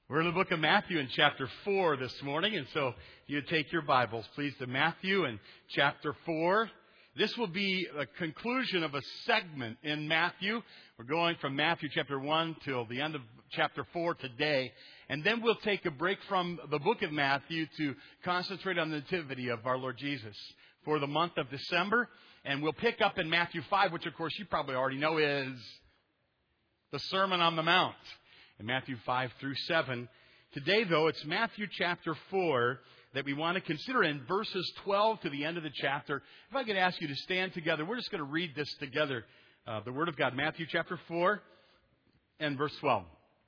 We're in the book of Matthew in chapter 4 this morning, and so you take your Bibles, please, to Matthew in chapter 4. This will be a conclusion of a segment in Matthew. We're going from Matthew chapter 1 till the end of chapter 4 today, and then we'll take a break from the book of Matthew to concentrate on the nativity of our Lord Jesus for the month of December, and we'll pick up in Matthew 5, which of course you probably already know is the Sermon on the Mount. In Matthew 5 through 7. Today, though, it's Matthew chapter 4 that we want to consider in verses 12 to the end of the chapter. If I could ask you to stand together, we're just going to read this together. The Word of God, Matthew chapter 4 and verse 12.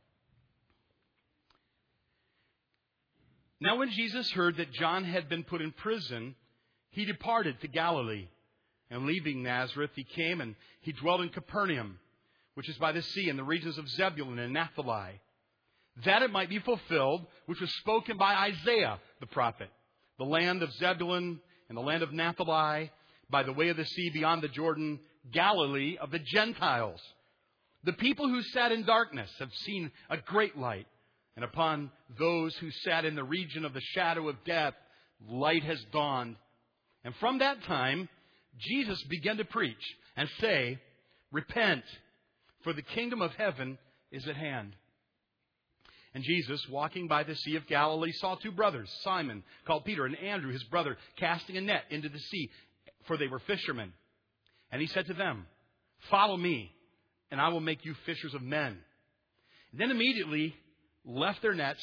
Now when Jesus heard that John had been put in prison, he departed to Galilee. And leaving Nazareth, he came and he dwelt in Capernaum, which is by the sea, in the regions of Zebulun and Naphtali, that it might be fulfilled, which was spoken by Isaiah the prophet. The land of Zebulun and the land of Naphtali, by the way of the sea beyond the Jordan, Galilee of the Gentiles. The people who sat in darkness have seen a great light, and upon those who sat in the region of the shadow of death, light has dawned. And from that time, Jesus began to preach and say, Repent, for the kingdom of heaven is at hand. And Jesus, walking by the Sea of Galilee, saw two brothers, Simon, called Peter, and Andrew, his brother, casting a net into the sea, for they were fishermen. And he said to them, Follow me, and I will make you fishers of men. And then they immediately left their nets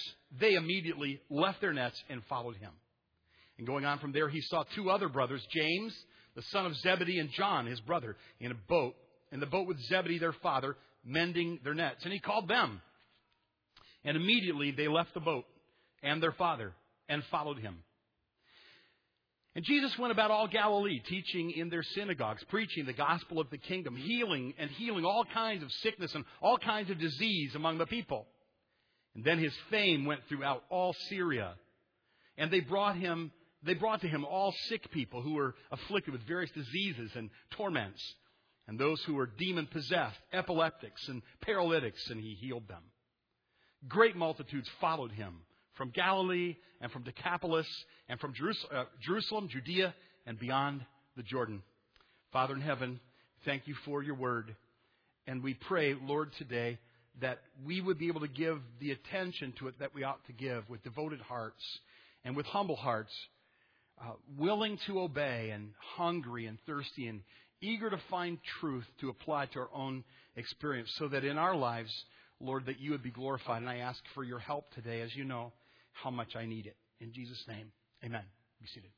and followed him. And going on from there, he saw two other brothers, James, the son of Zebedee, and John, his brother, in the boat with Zebedee, their father, mending their nets. And he called them. And immediately they left the boat and their father and followed him. And Jesus went about all Galilee, teaching in their synagogues, preaching the gospel of the kingdom, healing all kinds of sickness and all kinds of disease among the people. And then his fame went throughout all Syria. And they brought to him all sick people who were afflicted with various diseases and torments, and those who were demon-possessed, epileptics and paralytics, and he healed them. Great multitudes followed him from Galilee and from Decapolis and from Jerusalem, Judea, and beyond the Jordan. Father in heaven, thank you for your word. And we pray, Lord, today that we would be able to give the attention to it that we ought to give with devoted hearts and with humble hearts, willing to obey and hungry and thirsty and eager to find truth to apply to our own experience, so that in our lives, Lord, that you would be glorified. And I ask for your help today, as you know how much I need it. In Jesus' name, amen. Be seated.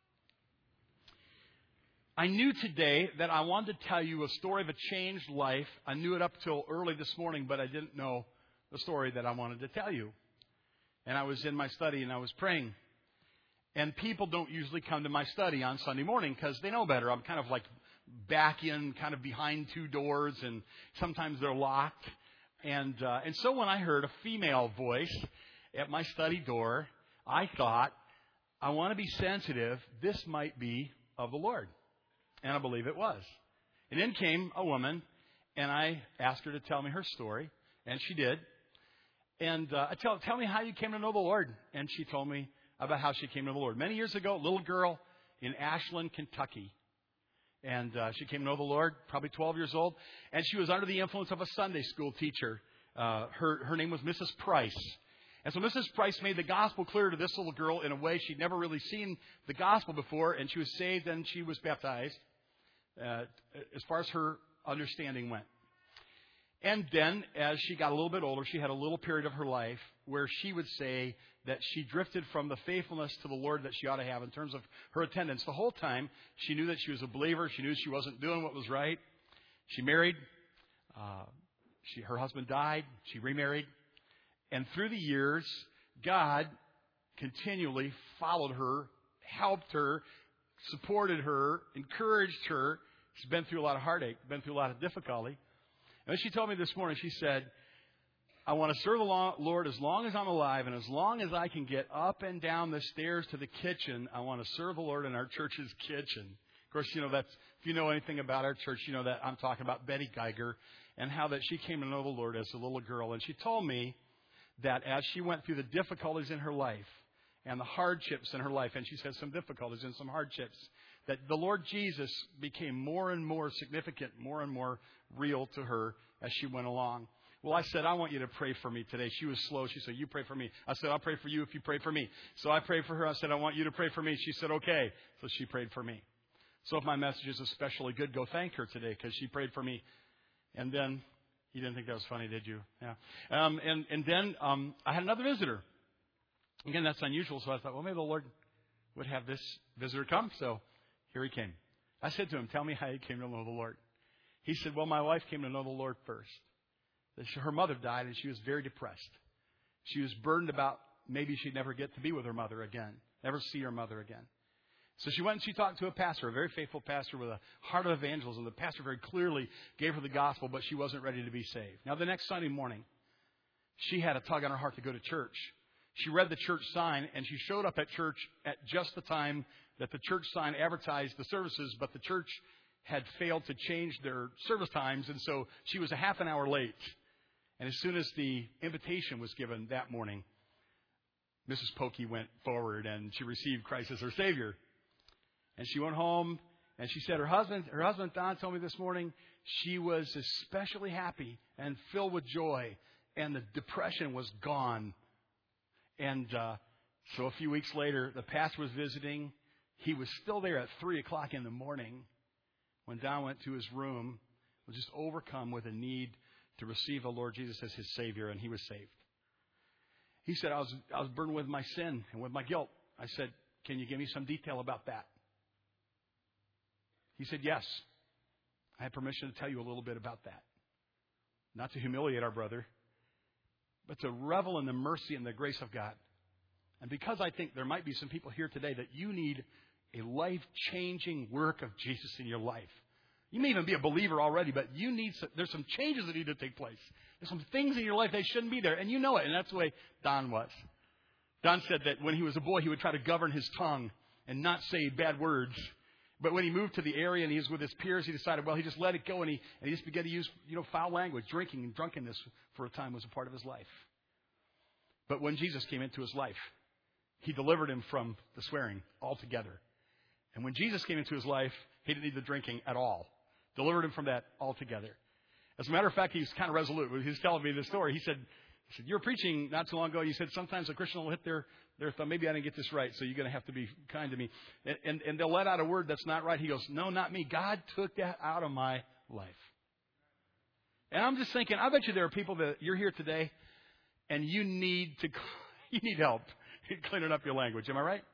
I knew today that I wanted to tell you a story of a changed life. I knew it up till early this morning, but I didn't know the story that I wanted to tell you. And I was in my study and I was praying. And people don't usually come to my study on Sunday morning because they know better. I'm kind of like back in, kind of behind two doors, and sometimes they're locked. And so when I heard a female voice at my study door, I thought, I want to be sensitive. This might be of the Lord. And I believe it was. And then came a woman, and I asked her to tell me her story, and she did. And I tell me how you came to know the Lord. And she told me about how she came to the Lord. Many years ago, a little girl in Ashland, Kentucky. And she came to know the Lord, probably 12 years old. And she was under the influence of a Sunday school teacher. Her name was Mrs. Price. And so Mrs. Price made the gospel clear to this little girl in a way she'd never really seen the gospel before. And she was saved and she was baptized as far as her understanding went. And then, as she got a little bit older, she had a little period of her life where she would say that she drifted from the faithfulness to the Lord that she ought to have in terms of her attendance. The whole time, she knew that she was a believer. She knew she wasn't doing what was right. She married. Her husband died. She remarried. And through the years, God continually followed her, helped her, supported her, encouraged her. She's been through a lot of heartache, been through a lot of difficulty. And she told me this morning, she said, I want to serve the Lord as long as I'm alive, and as long as I can get up and down the stairs to the kitchen, I want to serve the Lord in our church's kitchen. Of course, that's, if you know anything about our church, you know that I'm talking about Betty Geiger and how that she came to know the Lord as a little girl. And she told me that as she went through the difficulties in her life and the hardships in her life, and she's had some difficulties and some hardships, that the Lord Jesus became more and more significant, more and more real to her as she went along. Well, I said, I want you to pray for me today. She was slow. She said, you pray for me. I said, I'll pray for you if you pray for me. So I prayed for her. I said, I want you to pray for me. She said, okay. So she prayed for me. So if my message is especially good, go thank her today because she prayed for me. And then, you didn't think that was funny, did you? Yeah. And then I had another visitor. Again, that's unusual. So I thought, well, maybe the Lord would have this visitor come. So here he came. I said to him, tell me how you came to know the Lord. He said, well, my wife came to know the Lord first. Her mother died, and she was very depressed. She was burdened about maybe she'd never get to be with her mother again, never see her mother again. So she went and she talked to a pastor, a very faithful pastor with a heart of evangelism. The pastor very clearly gave her the gospel, but she wasn't ready to be saved. Now, the next Sunday morning, she had a tug on her heart to go to church. She read the church sign, and she showed up at church at just the time that the church sign advertised the services, but the church had failed to change their service times, and so she was a half an hour late. And as soon as the invitation was given that morning, Mrs. Pokey went forward and she received Christ as her Savior. And she went home and she said her husband Don told me this morning she was especially happy and filled with joy and the depression was gone. And so a few weeks later, the pastor was visiting. He was still there at 3 o'clock in the morning when Don went to his room, was just overcome with a need to receive the Lord Jesus as his Savior, and he was saved. He said, I was burdened with my sin and with my guilt. I said, can you give me some detail about that? He said, yes. I have permission to tell you a little bit about that. Not to humiliate our brother, but to revel in the mercy and the grace of God. And because I think there might be some people here today that you need a life-changing work of Jesus in your life. You may even be a believer already, but there's some changes that need to take place. There's some things in your life that shouldn't be there, and you know it, and that's the way Don was. Don said that when he was a boy, he would try to govern his tongue and not say bad words. But when he moved to the area and he was with his peers, he decided, well, he just let it go, and he just began to use, foul language. Drinking and drunkenness for a time was a part of his life. But when Jesus came into his life, he delivered him from the swearing altogether. And when Jesus came into his life, he didn't need the drinking at all. Delivered him from that altogether. As a matter of fact, he was kind of resolute. He was telling me this story. He said, you were preaching not too long ago. You said sometimes a Christian will hit their thumb. Maybe I didn't get this right, so you're going to have to be kind to me. And they'll let out a word that's not right. He goes, no, not me. God took that out of my life. And I'm just thinking, I bet you there are people that you're here today, and you need help cleaning up your language. Am I right?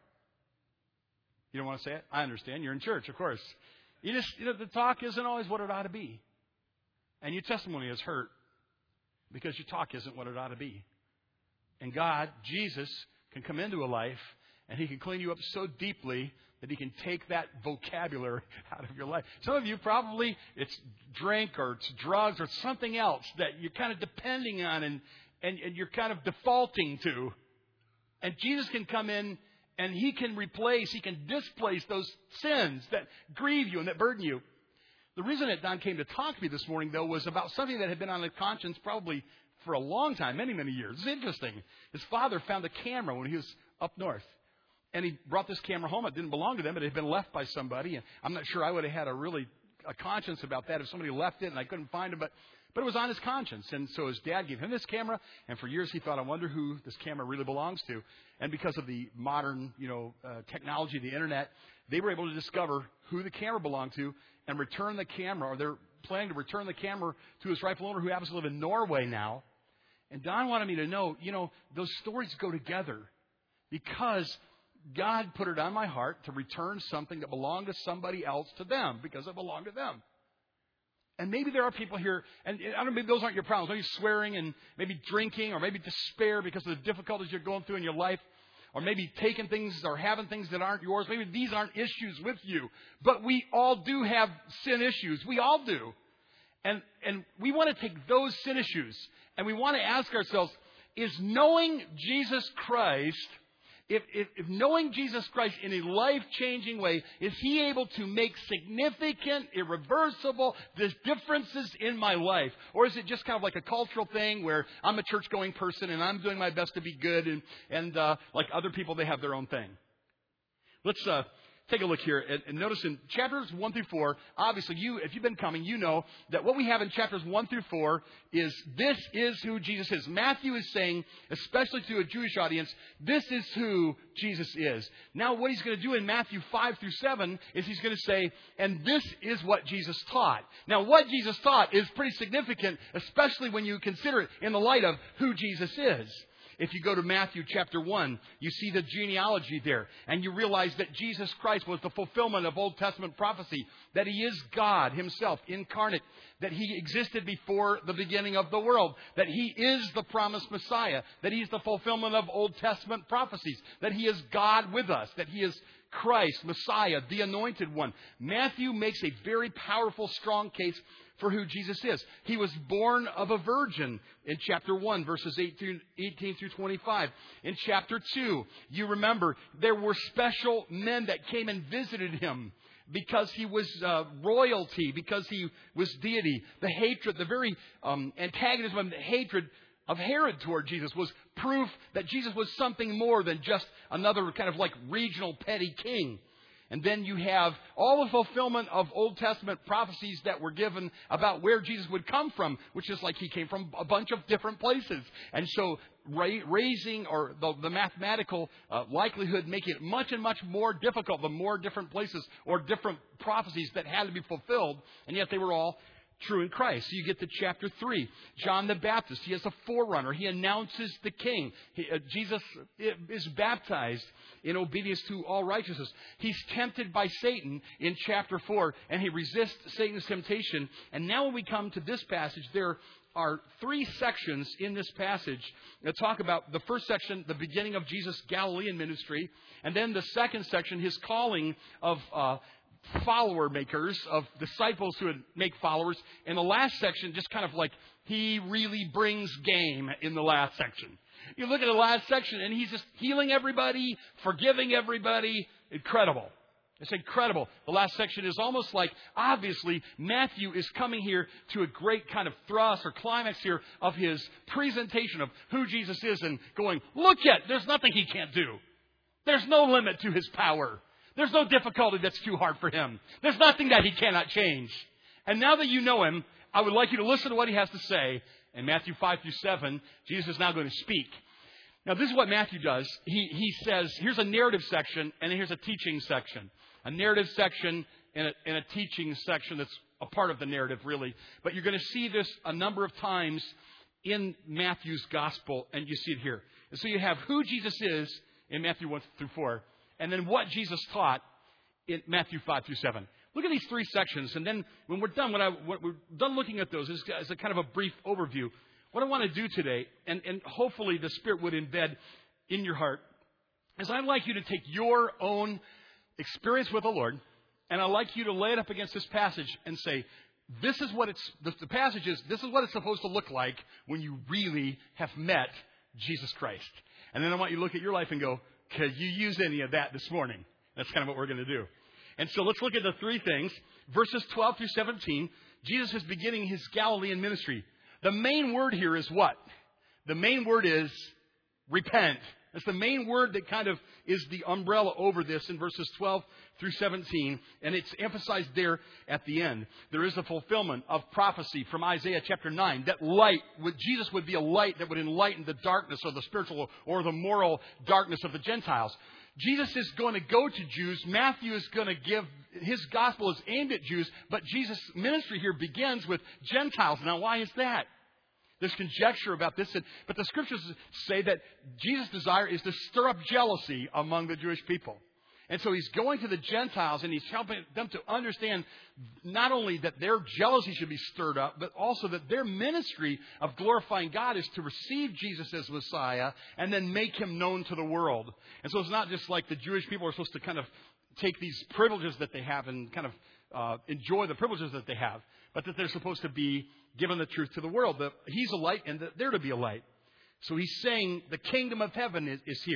You don't want to say it? I understand. You're in church, of course. The talk isn't always what it ought to be. And your testimony is hurt because your talk isn't what it ought to be. And God, Jesus, can come into a life and He can clean you up so deeply that He can take that vocabulary out of your life. Some of you probably, it's drink or it's drugs or something else that you're kind of depending on and you're kind of defaulting to. And Jesus can come in and He can displace those sins that grieve you and that burden you. The reason that Don came to talk to me this morning, though, was about something that had been on his conscience probably for a long time, many, many years. It's interesting. His father found a camera when he was up north. And he brought this camera home. It didn't belong to them. It had been left by somebody. And I'm not sure I would have had a conscience about that if somebody left it and I couldn't find it. But it was on his conscience. And so his dad gave him this camera. And for years he thought, I wonder who this camera really belongs to. And because of the modern, technology, the internet, they were able to discover who the camera belonged to and return the camera, or they're planning to return the camera to its rightful owner, who happens to live in Norway now. And Don wanted me to know, those stories go together because God put it on my heart to return something that belonged to somebody else to them because it belonged to them. And maybe there are people here, and I don't know, maybe those aren't your problems. Maybe swearing and maybe drinking or maybe despair because of the difficulties you're going through in your life. Or maybe taking things or having things that aren't yours. Maybe these aren't issues with you. But we all do have sin issues. We all do. And we want to take those sin issues and we want to ask ourselves, is knowing Jesus Christ If knowing Jesus Christ in a life-changing way, is He able to make significant, irreversible differences in my life? Or is it just kind of like a cultural thing where I'm a church-going person and I'm doing my best to be good and like other people, they have their own thing? Let's take a look here and notice in chapters 1 through 4, obviously if you've been coming, you know that what we have in chapters 1 through 4 is this is who Jesus is. Matthew is saying, especially to a Jewish audience, this is who Jesus is. Now what he's going to do in Matthew 5 through 7 is he's going to say, and this is what Jesus taught. Now what Jesus taught is pretty significant, especially when you consider it in the light of who Jesus is. If you go to Matthew chapter 1, you see the genealogy there. And you realize that Jesus Christ was the fulfillment of Old Testament prophecy. That He is God Himself incarnate. That He existed before the beginning of the world. That He is the promised Messiah. That He's the fulfillment of Old Testament prophecies. That He is God with us. That He is Christ, Messiah, the Anointed One. Matthew makes a very powerful, strong case for who Jesus is. He was born of a virgin in chapter 1, verses 18 through 25. In chapter 2, you remember, there were special men that came and visited Him because He was royalty, because He was deity. The hatred, the very antagonism and hatred of Herod toward Jesus was proof that Jesus was something more than just another kind of like regional petty king. And then you have all the fulfillment of Old Testament prophecies that were given about where Jesus would come from, which is like He came from a bunch of different places. And so raising or the mathematical likelihood making it much and much more difficult, the more different places or different prophecies that had to be fulfilled, and yet they were all true in Christ. So you get to chapter 3. John the Baptist, he is a forerunner. He announces the King. Jesus is baptized in obedience to all righteousness. He's tempted by Satan in chapter 4, and he resists Satan's temptation. And now when we come to this passage, there are 3 sections in this passage that talk about the first section, the beginning of Jesus' Galilean ministry, and then the second section, His calling of follower makers, of disciples who would make followers. In the last section, just kind of like He really brings game in the last section. You look at the last section and He's just healing everybody, forgiving everybody. Incredible. It's incredible. The last section is almost like, obviously, Matthew is coming here to a great kind of thrust or climax here of his presentation of who Jesus is and going, look there's nothing He can't do. There's no limit to His power. There's no difficulty that's too hard for Him. There's nothing that He cannot change. And now that you know Him, I would like you to listen to what He has to say. In Matthew 5 through 7, Jesus is now going to speak. Now, this is what Matthew does. He says, here's a narrative section, and here's a teaching section. A narrative section and a teaching section that's a part of the narrative, really. But you're going to see this a number of times in Matthew's gospel, and you see it here. And so you have who Jesus is in Matthew 1 through 4. And then what Jesus taught in Matthew 5 through 7. Look at these 3 sections. And then when we're done, when we're done looking at those as a kind of a brief overview, what I want to do today, and hopefully the Spirit would embed in your heart, is I'd like you to take your own experience with the Lord, and I'd like you to lay it up against this passage and say, this is what the passage is, this is what it's supposed to look like when you really have met Jesus Christ. And then I want you to look at your life and go, could you use any of that this morning? That's kind of what we're going to do. And so let's look at the 3 things. Verses 12 through 17, Jesus is beginning His Galilean ministry. The main word here is what? The main word is repent. That's the main word that kind of is the umbrella over this in verses 12 through 17. And it's emphasized there at the end. There is a fulfillment of prophecy from Isaiah chapter 9. That Jesus would be a light that would enlighten the darkness or the spiritual or the moral darkness of the Gentiles. Jesus is going to go to Jews. Matthew is going to give, his gospel is aimed at Jews. But Jesus' ministry here begins with Gentiles. Now, why is that? There's conjecture about this, but the Scriptures say that Jesus' desire is to stir up jealousy among the Jewish people. And so He's going to the Gentiles and He's helping them to understand not only that their jealousy should be stirred up, but also that their ministry of glorifying God is to receive Jesus as Messiah and then make Him known to the world. And so it's not just like the Jewish people are supposed to kind of take these privileges that they have and kind of enjoy the privileges that they have, but that they're supposed to be given the truth to the world, that He's a light and that they're to be a light. So He's saying the kingdom of heaven is here.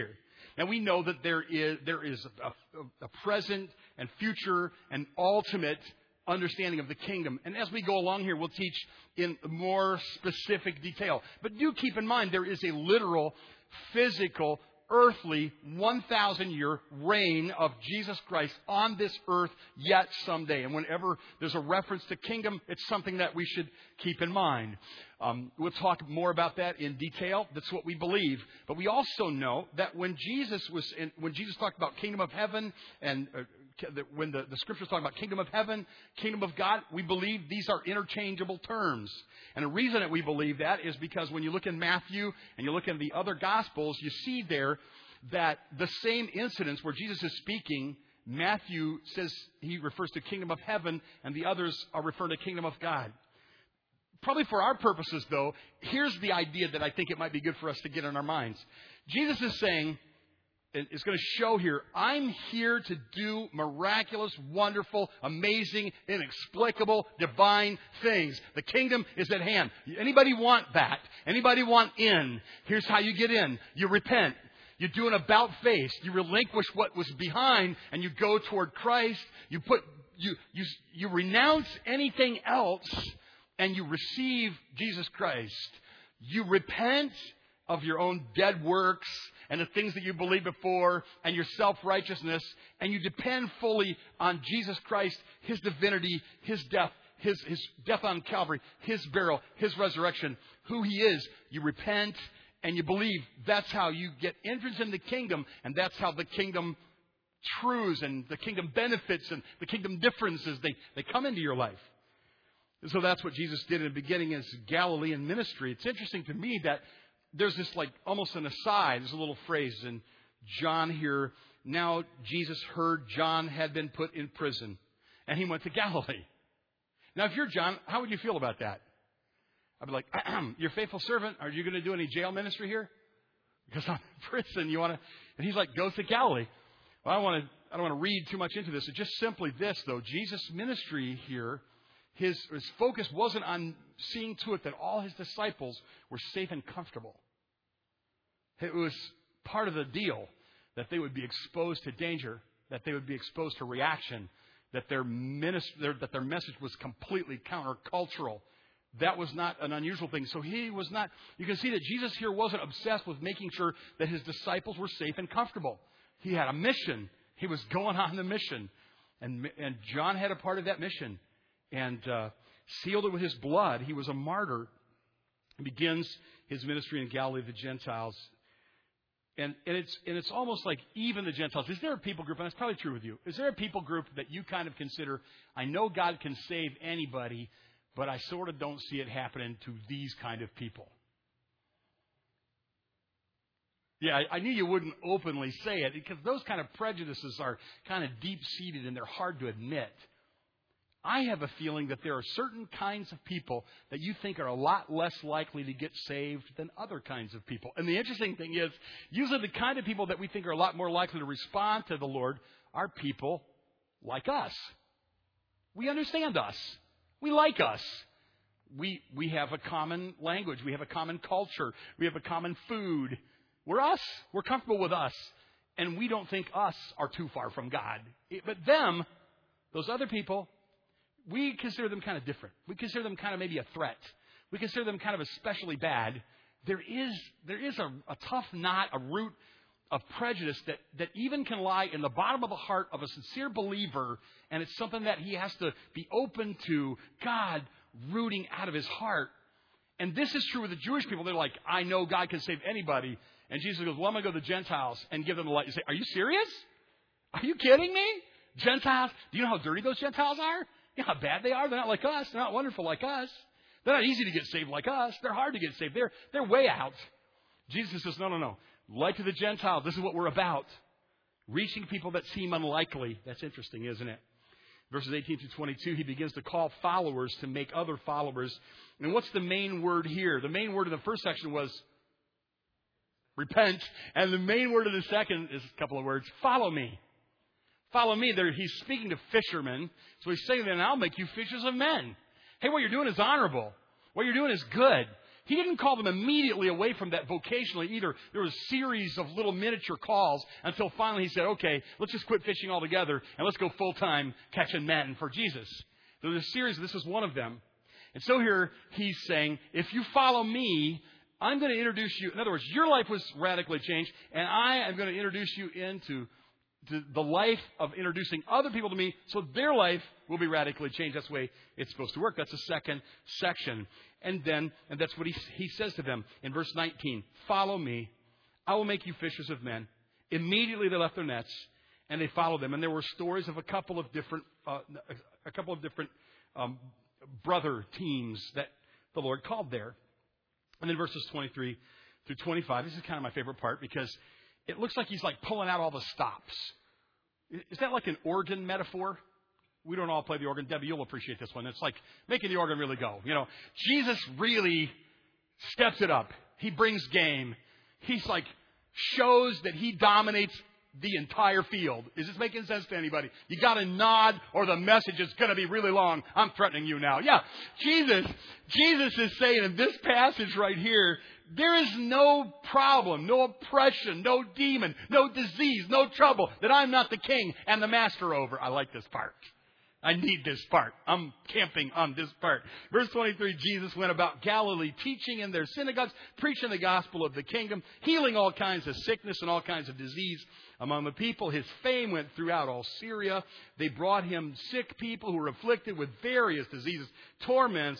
And we know that there is a present and future and ultimate understanding of the kingdom. And as we go along here, we'll teach in more specific detail. But do keep in mind, there is a literal, physical, earthly 1,000-year reign of Jesus Christ on this earth yet someday. And whenever there's a reference to kingdom, it's something that we should keep in mind. We'll talk more about that in detail. That's what we believe. But we also know that when Jesus talked about kingdom of heaven and when the scriptures talk about kingdom of heaven, kingdom of God, we believe these are interchangeable terms. And the reason that we believe that is because when you look in Matthew and you look in the other Gospels, you see there that the same incidents where Jesus is speaking, Matthew says he refers to kingdom of heaven and the others are referring to kingdom of God. Probably for our purposes, though, here's the idea that I think it might be good for us to get in our minds. Jesus is saying, it's going to show here, I'm here to do miraculous, wonderful, amazing, inexplicable, divine things. The kingdom is at hand. Anybody want that? Anybody want in? Here's how you get in. You repent. You do an about face. You relinquish what was behind and you go toward Christ. You renounce anything else and you receive Jesus Christ. You repent of your own dead works and the things that you believed before and your self-righteousness, and you depend fully on Jesus Christ, His divinity, His death, His death on Calvary, His burial, His resurrection, who He is. You repent and you believe. That's how you get entrance in the kingdom, and that's how the kingdom truths and the kingdom benefits and the kingdom differences, they come into your life. So that's what Jesus did in the beginning of His Galilean ministry. It's interesting to me that there's this almost an aside. There's a little phrase in John here. Now Jesus heard John had been put in prison and he went to Galilee. Now if you're John, how would you feel about that? I'd be like, your faithful servant, are you going to do any jail ministry here? Because I'm in prison. And he's like, go to Galilee. Well, I don't want to read too much into this. It's just simply this, though. Jesus' ministry here, his focus wasn't on seeing to it that all His disciples were safe and comfortable. It was part of the deal that they would be exposed to danger, that they would be exposed to reaction, that their message was completely countercultural. That was not an unusual thing. So he was not. You can see that Jesus here wasn't obsessed with making sure that His disciples were safe and comfortable. He had a mission. He was going on the mission, and John had a part of that mission, and sealed it with his blood. He was a martyr. He begins his ministry in Galilee of the Gentiles. And it's almost like even the Gentiles. Is there a people group, and that's probably true with you, is there a people group that you kind of consider, I know God can save anybody, but I sort of don't see it happening to these kind of people? Yeah, I knew you wouldn't openly say it because those kind of prejudices are kind of deep-seated and they're hard to admit. I have a feeling that there are certain kinds of people that you think are a lot less likely to get saved than other kinds of people. And the interesting thing is, usually the kind of people that we think are a lot more likely to respond to the Lord are people like us. We understand us. We like us. We have a common language. We have a common culture. We have a common food. We're us. We're comfortable with us. And we don't think us are too far from God. But them, those other people, we consider them kind of different. We consider them kind of maybe a threat. We consider them kind of especially bad. There is a tough knot, a root of prejudice that even can lie in the bottom of the heart of a sincere believer, and it's something that he has to be open to God rooting out of his heart. And this is true with the Jewish people. They're like, I know God can save anybody. And Jesus goes, well, I'm going to go to the Gentiles and give them the light. You say, are you serious? Are you kidding me? Gentiles? Do you know how dirty those Gentiles are? You know how bad they are? They're not like us. They're not wonderful like us. They're not easy to get saved like us. They're hard to get saved. They're way out. Jesus says, no. Light to the Gentiles. This is what we're about. Reaching people that seem unlikely. That's interesting, isn't it? Verses 18 to 22, he begins to call followers to make other followers. And what's the main word here? The main word in the first section was repent. And the main word in the second is a couple of words. Follow me. Follow me. There, he's speaking to fishermen. So he's saying, then I'll make you fishers of men. Hey, what you're doing is honorable. What you're doing is good. He didn't call them immediately away from that vocationally either. There was a series of little miniature calls until finally he said, okay, let's just quit fishing altogether and let's go full-time catching men for Jesus. There was a series, this was one of them. And so here he's saying, if you follow me, I'm going to introduce you. In other words, your life was radically changed, and I am going to introduce you into the life of introducing other people to me so their life will be radically changed. That's the way it's supposed to work. That's the second section. And that's what he says to them in verse 19. Follow me. I will make you fishers of men. Immediately they left their nets and they followed them. And there were stories of a couple of different brother teams that the Lord called there. And then verses 23 through 25. This is kind of my favorite part because it looks like he's like pulling out all the stops. Is that like an organ metaphor? We don't all play the organ. Debbie, you'll appreciate this one. It's like making the organ really go. You know, Jesus really steps it up. He brings game. He's like shows that he dominates the entire field. Is this making sense to anybody? You got to nod or the message is going to be really long. I'm threatening you now. Yeah, Jesus is saying in this passage right here, there is no problem, no oppression, no demon, no disease, no trouble that I'm not the king and the master over. I like this part. I need this part. I'm camping on this part. Verse 23, Jesus went about Galilee, teaching in their synagogues, preaching the gospel of the kingdom, healing all kinds of sickness and all kinds of disease among the people. His fame went throughout all Syria. They brought him sick people who were afflicted with various diseases, torments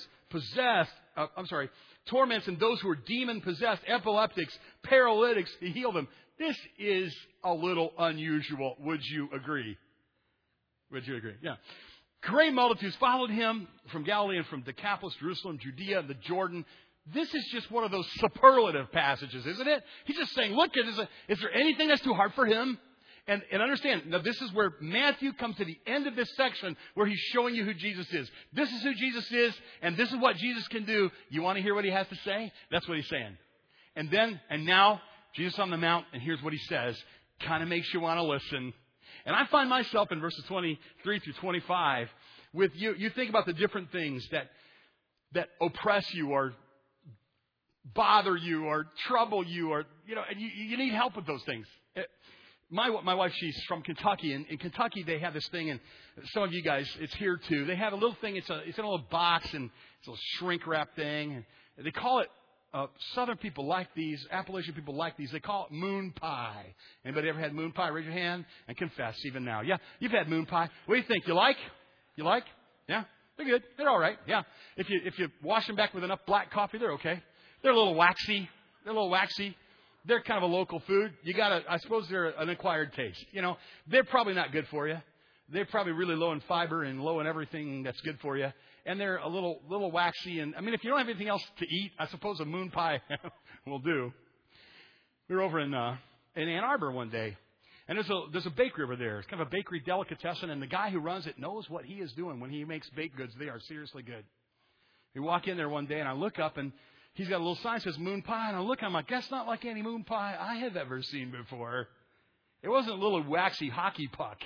and those who were demon-possessed, epileptics, paralytics. He healed them. This is a little unusual. Would you agree? Would you agree? Yeah. Great multitudes followed him from Galilee and from Decapolis, Jerusalem, Judea, and the Jordan. This is just one of those superlative passages, isn't it? He's just saying, look, is there anything that's too hard for him? And understand, now this is where Matthew comes to the end of this section where he's showing you who Jesus is. This is who Jesus is, and this is what Jesus can do. You want to hear what he has to say? That's what he's saying. And now, Jesus on the Mount, and here's what he says. Kind of makes you want to listen. And I find myself in verses 23 through 25 with you. You think about the different things that oppress you or bother you or trouble you or, and you need help with those things. My wife, she's from Kentucky, and in Kentucky they have this thing, and some of you guys, it's here too. They have a little thing, it's in a little box, and it's a little shrink wrap thing, and they call it, Southern people like these, Appalachian people like these, they call it moon pie. Anybody ever had moon pie? Raise your hand and confess even now. Yeah, you've had moon pie. What do you think? You like? Yeah, they're good. They're all right. Yeah, if you wash them back with enough black coffee, they're okay. They're a little waxy. They're kind of a local food. I suppose they're an acquired taste. They're probably not good for you. They're probably really low in fiber and low in everything that's good for you. And they're a little waxy. And if you don't have anything else to eat, I suppose a moon pie will do. We were over in Ann Arbor one day. And there's a bakery over there. It's kind of a bakery delicatessen. And the guy who runs it knows what he is doing when he makes baked goods. They are seriously good. We walk in there one day and I look up and he's got a little sign that says moon pie. And I look, I'm like, that's not like any moon pie I have ever seen before. It wasn't a little waxy hockey puck.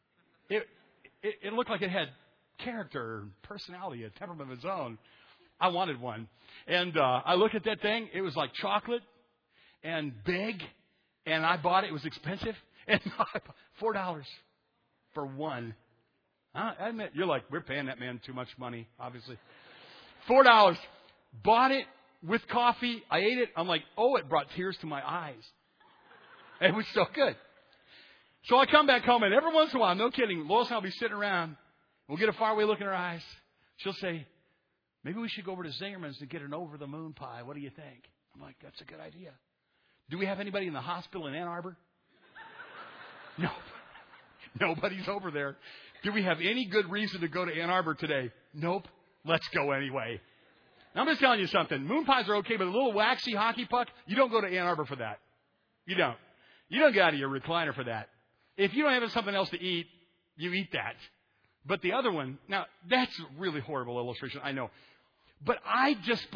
It looked like it had character, personality, a temperament of its own. I wanted one. And I looked at that thing. It was like chocolate and big. And I bought it. It was expensive. And $4 for one. I admit, you're like, we're paying that man too much money, obviously. $4. Bought it with coffee. I ate it. I'm like, it brought tears to my eyes. It was so good. So I come back home, and every once in a while, no kidding, Lois and I will be sitting around. We'll get a faraway look in her eyes. She'll say, maybe we should go over to Zingerman's to get an over-the-moon pie. What do you think? I'm like, that's a good idea. Do we have anybody in the hospital in Ann Arbor? No. Nobody's over there. Do we have any good reason to go to Ann Arbor today? Nope. Let's go anyway. Now, I'm just telling you something. Moon pies are okay, but a little waxy hockey puck, you don't go to Ann Arbor for that. You don't. You don't get out of your recliner for that. If you don't have something else to eat, you eat that. But the other one, now, that's a really horrible illustration, I know. But I just believe,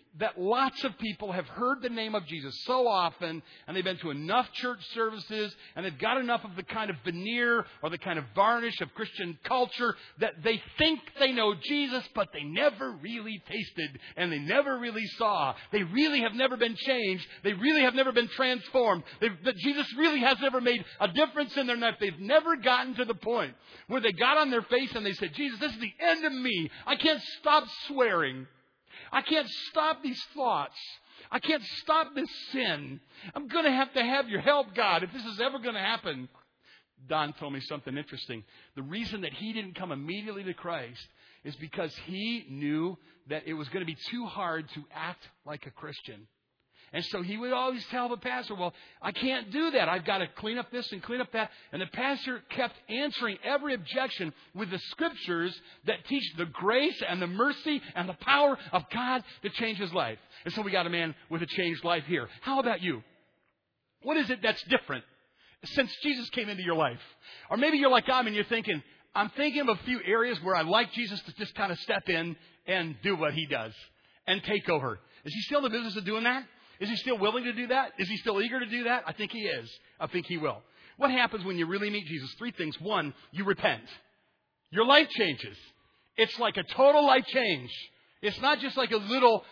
that lots of people have heard the name of Jesus so often, and they've been to enough church services, and they've got enough of the kind of veneer or the kind of varnish of Christian culture that they think they know Jesus, but they never really tasted, and they never really saw. They really have never been changed. They really have never been transformed. That Jesus really has never made a difference in their life. They've never gotten to the point where they got on their face and they said, Jesus, this is the end of me. I can't stop swearing. I can't stop these thoughts. I can't stop this sin. I'm going to have your help, God, if this is ever going to happen. Don told me something interesting. The reason that he didn't come immediately to Christ is because he knew that it was going to be too hard to act like a Christian. And so he would always tell the pastor, well, I can't do that. I've got to clean up this and clean up that. And the pastor kept answering every objection with the scriptures that teach the grace and the mercy and the power of God to change his life. And so we got a man with a changed life here. How about you? What is it that's different since Jesus came into your life? Or maybe you're like I'm and you're thinking, I'm thinking of a few areas where I'd like Jesus to just kind of step in and do what he does and take over. Is he still in the business of doing that? Is he still willing to do that? Is he still eager to do that? I think he is. I think he will. What happens when you really meet Jesus? 3 things. 1, you repent. Your life changes. It's like a total life change. It's not just like a little,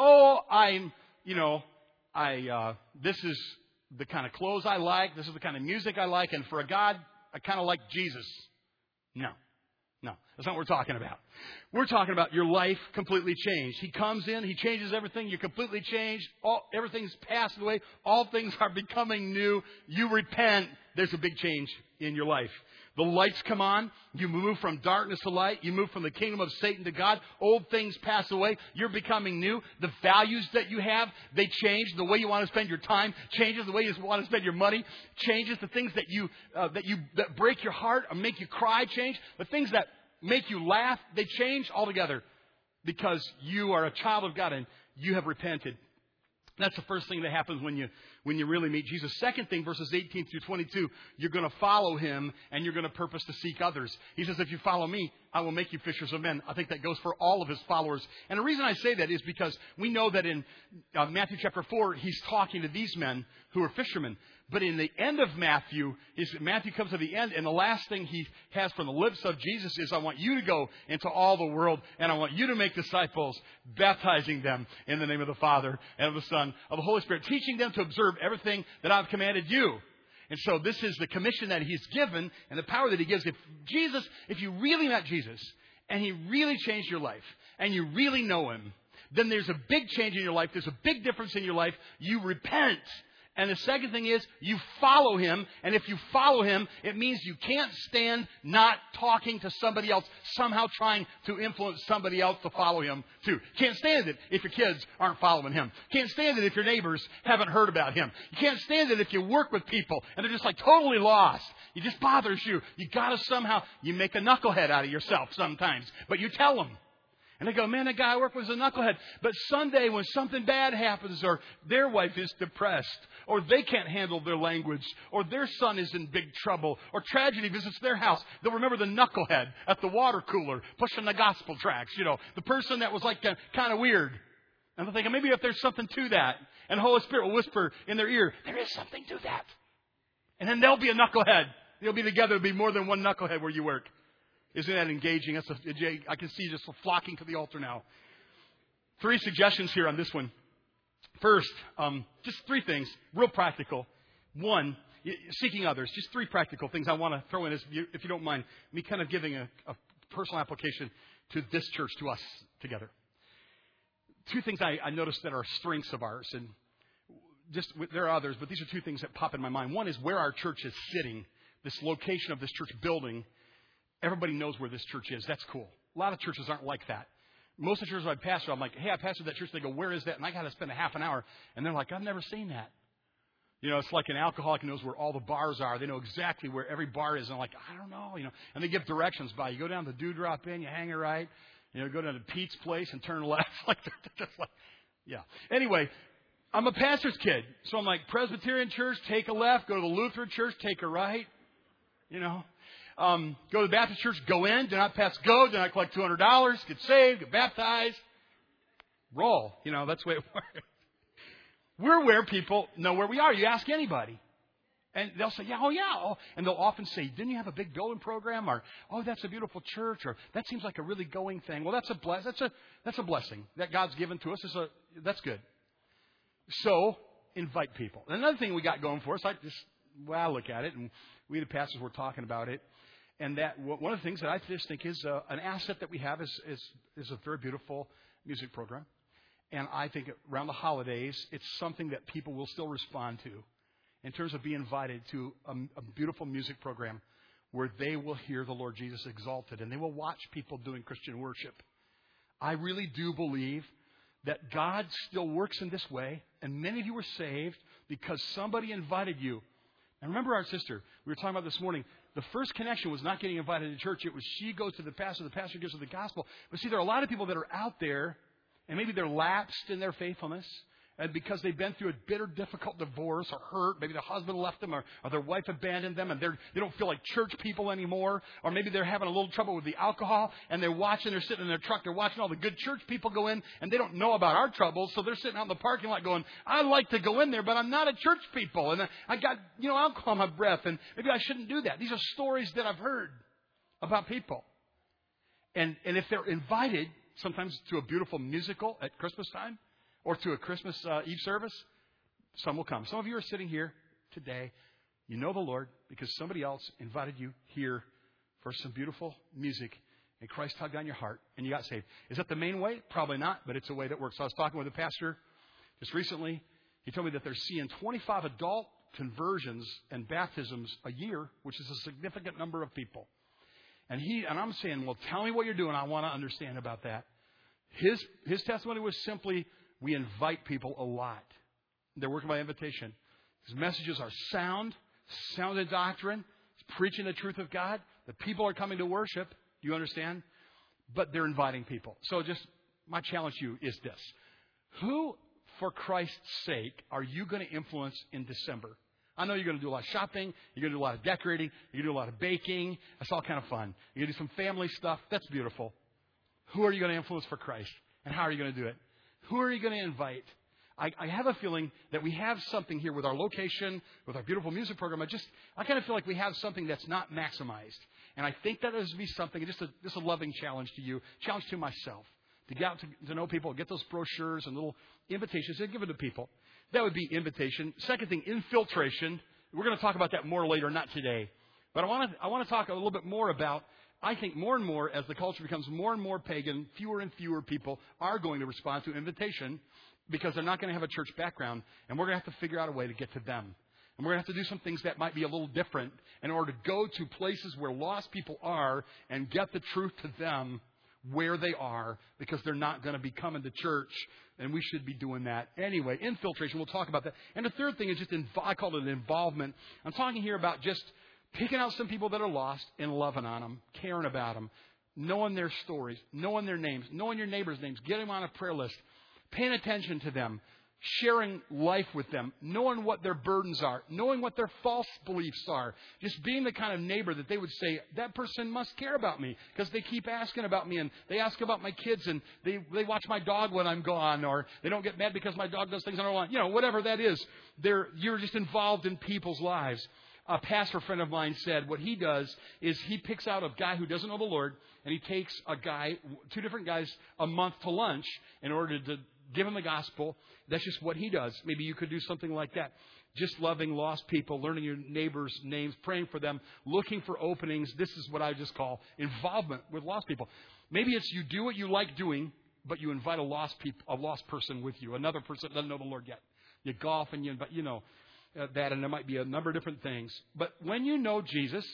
this is the kind of clothes I like. This is the kind of music I like. And for a God, I kind of like Jesus. No, that's not what we're talking about. We're talking about your life completely changed. He comes in, he changes everything. You're completely changed. Everything's passed away. All things are becoming new. You repent. There's a big change in your life. The lights come on. You move from darkness to light. You move from the kingdom of Satan to God. Old things pass away. You're becoming new. The values that you have, they change. The way you want to spend your time changes. The way you want to spend your money changes. The things that break your heart or make you cry change. The things that make you laugh, they change altogether because you are a child of God and you have repented. That's the first thing that happens when you really meet Jesus. Second thing, verses 18 through 22, you're going to follow him and you're going to purpose to seek others. He says, if you follow me, I will make you fishers of men. I think that goes for all of his followers. And the reason I say that is because we know that in Matthew chapter 4, he's talking to these men who are fishermen. But in the end of Matthew comes to the end, and the last thing he has from the lips of Jesus is, I want you to go into all the world, and I want you to make disciples, baptizing them in the name of the Father and of the Son, of the Holy Spirit, teaching them to observe everything that I've commanded you. And so this is the commission that he's given and the power that he gives. If you really met Jesus and he really changed your life and you really know him, then there's a big change in your life. There's a big difference in your life. You repent. And the second thing is you follow him. And if you follow him, it means you can't stand not talking to somebody else, somehow trying to influence somebody else to follow him too. Can't stand it if your kids aren't following him. Can't stand it if your neighbors haven't heard about him. You can't stand it if you work with people and they're just like totally lost. It just bothers you. You got to somehow, you make a knucklehead out of yourself sometimes, but you tell them. And they go, man, that guy I work with is a knucklehead. But Sunday when something bad happens or their wife is depressed or they can't handle their language or their son is in big trouble or tragedy visits their house, they'll remember the knucklehead at the water cooler pushing the gospel tracts. The person that was like kind of weird. And they'll think, maybe if there's something to that. And the Holy Spirit will whisper in their ear, there is something to that. And then they'll be a knucklehead. They'll be together. There'll be more than one knucklehead where you work. Isn't that engaging? I can see you just flocking to the altar now. 3 suggestions here on this one. First, just 3 things, real practical. 1, seeking others. Just 3 practical things I want to throw in, if you don't mind, me kind of giving a personal application to this church, to us together. 2 things I noticed that are strengths of ours, and there are others, but these are 2 things that pop in my mind. 1 is where our church is sitting, this location of this church building. Everybody knows where this church is. That's cool. A lot of churches aren't like that. Most of the churches I pastor, I'm like, hey, I pastored that church. They go, where is that? And I got to spend a half an hour. And they're like, I've never seen that. It's like an alcoholic knows where all the bars are. They know exactly where every bar is. And I'm like, I don't know. And they give directions by. You go down to the Dewdrop Inn, you hang a right. Go down to Pete's place and turn left. Yeah. Anyway, I'm a pastor's kid. So I'm like, Presbyterian church, take a left. Go to the Lutheran church, take a right. Go to the Baptist church, go in, do not pass go, do not collect $200, get saved, get baptized. roll. That's the way it works. We're where people know where we are. You ask anybody. And they'll say, and they'll often say, didn't you have a big going program? Or, oh, that's a beautiful church. Or, that seems like a really going thing. Well, that's a blessing that God's given to us. That's good. So, invite people. And another thing we got going for us, I look at it, and we the pastors were talking about it. And that one of the things that I just think is an asset that we have is a very beautiful music program. And I think around the holidays, it's something that people will still respond to in terms of being invited to a beautiful music program where they will hear the Lord Jesus exalted and they will watch people doing Christian worship. I really do believe that God still works in this way, and many of you were saved because somebody invited you. And remember our sister, we were talking about this morning, the first connection was not getting invited to church. It was she goes to the pastor gives her the gospel. But see, there are a lot of people that are out there, and maybe they're lapsed in their faithfulness, and because they've been through a bitter, difficult divorce or hurt, maybe their husband left them or their wife abandoned them and they don't feel like church people anymore. Or maybe they're having a little trouble with the alcohol and they're sitting in their truck, they're watching all the good church people go in and they don't know about our troubles. So they're sitting out in the parking lot going, I'd like to go in there, but I'm not a church people. And I got, alcohol in my breath and maybe I shouldn't do that. These are stories that I've heard about people. And if they're invited sometimes to a beautiful musical at Christmas time, or to a Christmas Eve service, some will come. Some of you are sitting here today. You know the Lord because somebody else invited you here for some beautiful music, and Christ tugged on your heart, and you got saved. Is that the main way? Probably not, but it's a way that works. So I was talking with a pastor just recently. He told me that they're seeing 25 adult conversions and baptisms a year, which is a significant number of people. And I'm saying, well, tell me what you're doing. I want to understand about that. His testimony was simply, we invite people a lot. They're working by invitation. His messages are sound in doctrine. He's preaching the truth of God. The people are coming to worship. Do you understand? But they're inviting people. So just my challenge to you is this. Who, for Christ's sake, are you going to influence in December? I know you're going to do a lot of shopping. You're going to do a lot of decorating. You're going to do a lot of baking. That's all kind of fun. You're going to do some family stuff. That's beautiful. Who are you going to influence for Christ? And how are you going to do it? Who are you going to invite? I have a feeling that we have something here with our location, with our beautiful music program. I kind of feel like we have something that's not maximized. And I think that is to be something, just a loving challenge to you, challenge to myself, to get out to know people, get those brochures and little invitations and give it to people. That would be invitation. Second thing, infiltration. We're going to talk about that more later, not today. But I want to talk a little bit more about, I think more and more, as the culture becomes more and more pagan, fewer and fewer people are going to respond to invitation because they're not going to have a church background. And we're going to have to figure out a way to get to them. And we're going to have to do some things that might be a little different in order to go to places where lost people are and get the truth to them where they are, because they're not going to be coming to church, and we should be doing that. Anyway, infiltration, we'll talk about that. And the third thing is I call it involvement. I'm talking here about just picking out some people that are lost and loving on them, caring about them, knowing their stories, knowing their names, knowing your neighbors' names, getting them on a prayer list, paying attention to them, sharing life with them, knowing what their burdens are, knowing what their false beliefs are, just being the kind of neighbor that they would say, that person must care about me because they keep asking about me and they ask about my kids and they watch my dog when I'm gone, or they don't get mad because my dog does things I don't want. Whatever that is, you're just involved in people's lives. A pastor friend of mine said what he does is he picks out a guy who doesn't know the Lord, and he takes two different guys a month to lunch in order to give them the gospel. That's just what he does. Maybe you could do something like that. Just loving lost people, learning your neighbors' names, praying for them, looking for openings. This is what I just call involvement with lost people. Maybe it's you do what you like doing, but you invite a lost person with you, another person that doesn't know the Lord yet. You golf and you invite, that, and there might be a number of different things. But when you know Jesus,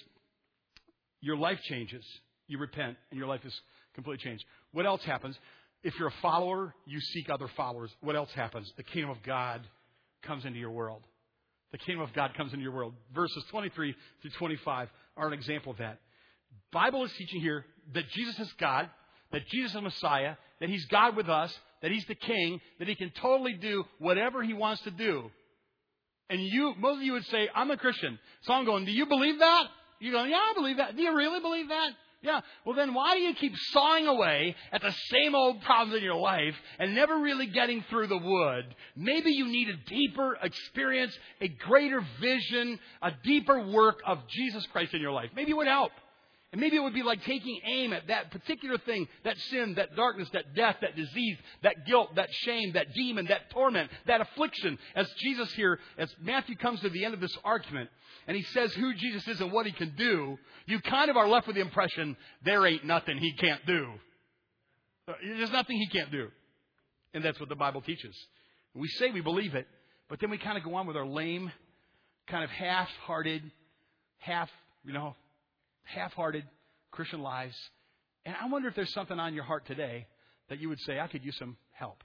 your life changes. You repent, and your life is completely changed. What else happens? If you're a follower, you seek other followers. What else happens? The kingdom of God comes into your world. The kingdom of God comes into your world. Verses 23 through 25 are an example of that. The Bible is teaching here that Jesus is God, that Jesus is Messiah, that He's God with us, that He's the King, that He can totally do whatever He wants to do. And most of you would say, I'm a Christian. So I'm going, do you believe that? You're going, yeah, I believe that. Do you really believe that? Yeah. Well, then why do you keep sawing away at the same old problems in your life and never really getting through the wood? Maybe you need a deeper experience, a greater vision, a deeper work of Jesus Christ in your life. Maybe it would help. And maybe it would be like taking aim at that particular thing, that sin, that darkness, that death, that disease, that guilt, that shame, that demon, that torment, that affliction. As Jesus here, as Matthew comes to the end of this argument, and he says who Jesus is and what he can do, you kind of are left with the impression there ain't nothing he can't do. There's nothing he can't do. And that's what the Bible teaches. We say we believe it, but then we kind of go on with our lame, kind of half-hearted Christian lives. And I wonder if there's something on your heart today that you would say, I could use some help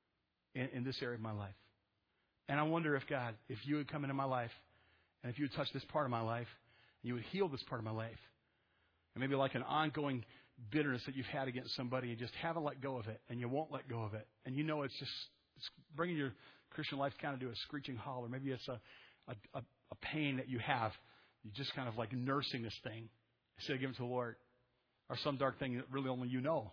in this area of my life. And I wonder if God, if you would come into my life, and if you would touch this part of my life, and you would heal this part of my life. And maybe like an ongoing bitterness that you've had against somebody, you just haven't let go of it, and you won't let go of it. And you know it's bringing your Christian life kind of to a screeching halt, or maybe it's a pain that you have. You're just kind of like nursing this thing instead of giving it to the Lord. Or some dark thing that really only you know.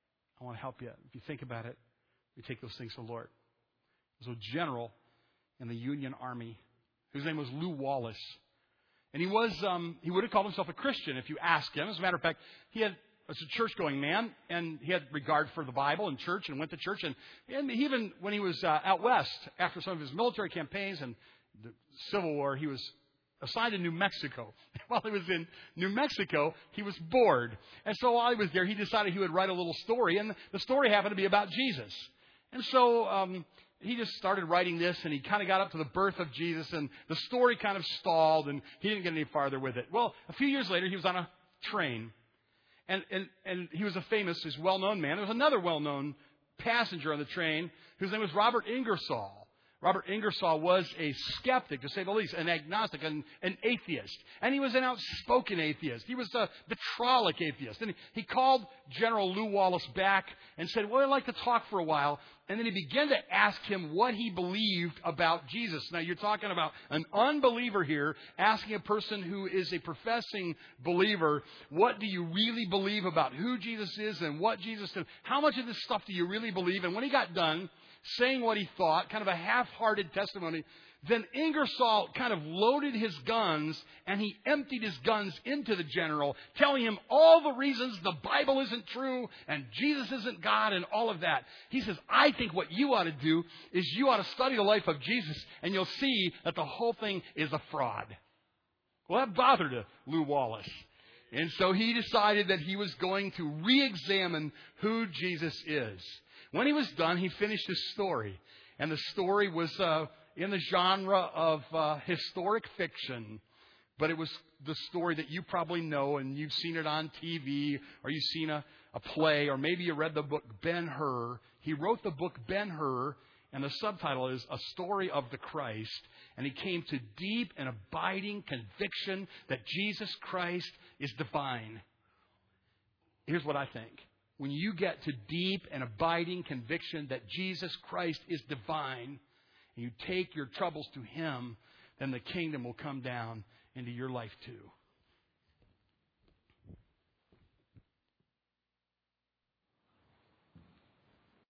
I want to help you. If you think about it, you take those things to the Lord. There's a general in the Union Army whose name was Lew Wallace. And he would have called himself a Christian if you asked him. As a matter of fact, he was a church-going man, and he had regard for the Bible and church and went to church. And even when he was out west, after some of his military campaigns and the Civil War, he was assigned to New Mexico. While he was in New Mexico, he was bored. And so while he was there, he decided he would write a little story. And the story happened to be about Jesus. And so he just started writing this, and he kind of got up to the birth of Jesus, and the story kind of stalled, and he didn't get any farther with it. Well, a few years later, he was on a train, and he was he's a well-known man. There was another well-known passenger on the train whose name was Robert Ingersoll. Robert Ingersoll was a skeptic, to say the least, an agnostic, an atheist. And he was an outspoken atheist. He was a vitriolic atheist. And he called General Lew Wallace back and said, well, I'd like to talk for a while. And then he began to ask him what he believed about Jesus. Now, you're talking about an unbeliever here asking a person who is a professing believer, what do you really believe about who Jesus is and what Jesus did? How much of this stuff do you really believe? And when he got done saying what he thought, kind of a half-hearted testimony, then Ingersoll kind of loaded his guns, and he emptied his guns into the general, telling him all the reasons the Bible isn't true and Jesus isn't God and all of that. He says, I think what you ought to do is you ought to study the life of Jesus, and you'll see that the whole thing is a fraud. Well, that bothered Lew Wallace. And so he decided that he was going to re-examine who Jesus is. When he was done, he finished his story. And the story was in the genre of historic fiction. But it was the story that you probably know, and you've seen it on TV, or you've seen a play, or maybe you read the book Ben-Hur. He wrote the book Ben-Hur, and the subtitle is A Story of the Christ. And he came to deep and abiding conviction that Jesus Christ is divine. Here's what I think. When you get to deep and abiding conviction that Jesus Christ is divine, and you take your troubles to Him, then the kingdom will come down into your life too.